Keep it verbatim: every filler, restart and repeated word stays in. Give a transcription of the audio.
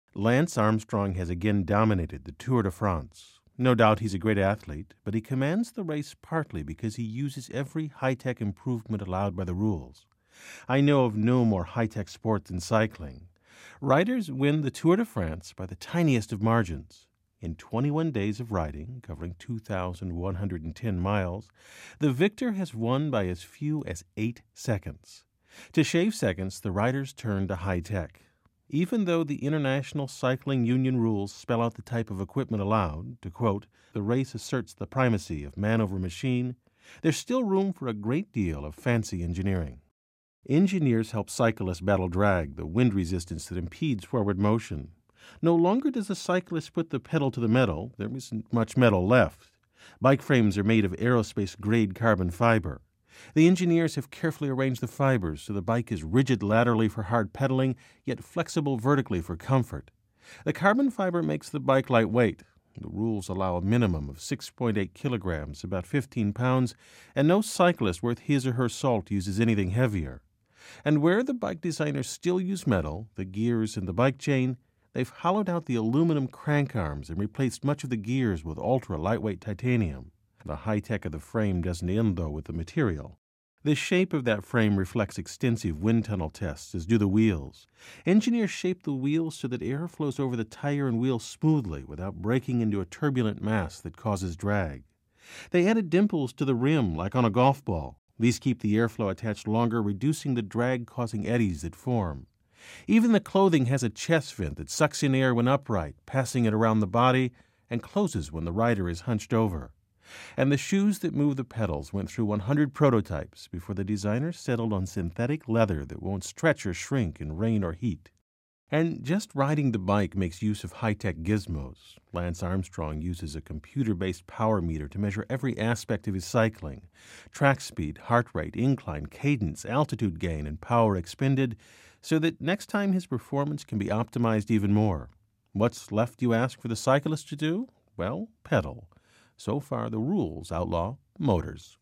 Lance Armstrong has again dominated the Tour de France. No doubt he's a great athlete, but he commands the race partly because he uses every high-tech improvement allowed by the rules. I know of no more high-tech sport than cycling. Riders win the Tour de France by the tiniest of margins. In twenty-one days of riding, covering two thousand one hundred ten miles, the victor has won by as few as eight seconds. To shave seconds, the riders turn to high-tech. Even though the International Cycling Union rules spell out the type of equipment allowed, to quote, "The race asserts the primacy of man over machine," there's still room for a great deal of fancy engineering. Engineers help cyclists battle drag, the wind resistance that impedes forward motion. No longer does a cyclist put the pedal to the metal. There isn't much metal left. Bike frames are made of aerospace-grade carbon fiber. The engineers have carefully arranged the fibers so the bike is rigid laterally for hard pedaling, yet flexible vertically for comfort. The carbon fiber makes the bike lightweight. The rules allow a minimum of six point eight kilograms, about fifteen pounds, and no cyclist worth his or her salt uses anything heavier. And where the bike designers still use metal, the gears and the bike chain, they've hollowed out the aluminum crank arms and replaced much of the gears with ultra-lightweight titanium. The high-tech of the frame doesn't end, though, with the material. The shape of that frame reflects extensive wind tunnel tests, as do the wheels. Engineers shape the wheels so that air flows over the tire and wheel smoothly without breaking into a turbulent mass that causes drag. They added dimples to the rim, like on a golf ball. These keep the airflow attached longer, reducing the drag-causing eddies that form. Even the clothing has a chest vent that sucks in air when upright, passing it around the body, and closes when the rider is hunched over. And the shoes that move the pedals went through one hundred prototypes before the designers settled on synthetic leather that won't stretch or shrink in rain or heat. And just riding the bike makes use of high-tech gizmos. Lance Armstrong uses a computer-based power meter to measure every aspect of his cycling: track speed, heart rate, incline, cadence, altitude gain, and power expended, so that next time his performance can be optimized even more. What's left, you ask, for the cyclist to do? Well, pedal. So far, the rules outlaw motors.